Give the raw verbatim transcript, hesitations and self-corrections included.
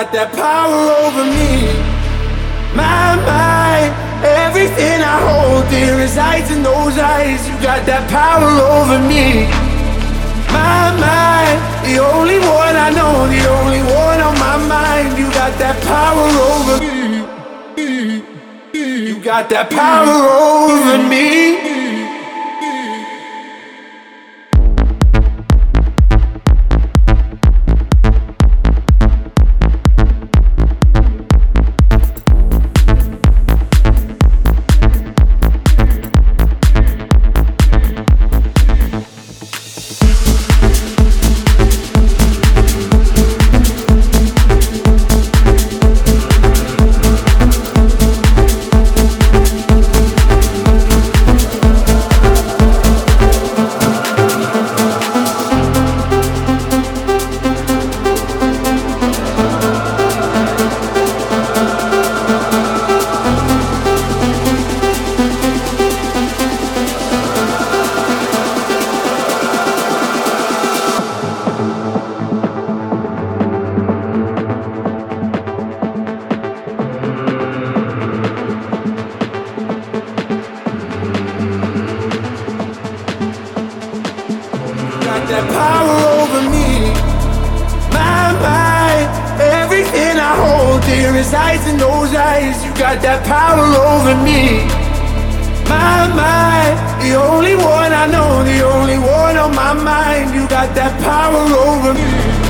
got that power over me. My mind, everything I hold dear resides in those eyes. You got that power over me. My mind, the only one I know, the only one on my mind. You got that power over me. You got that power over me. That power over me. My mind, everything I hold dear resides in those eyes. You got that power over me. My mind, the only one I know, the only one on my mind. You got that power over me.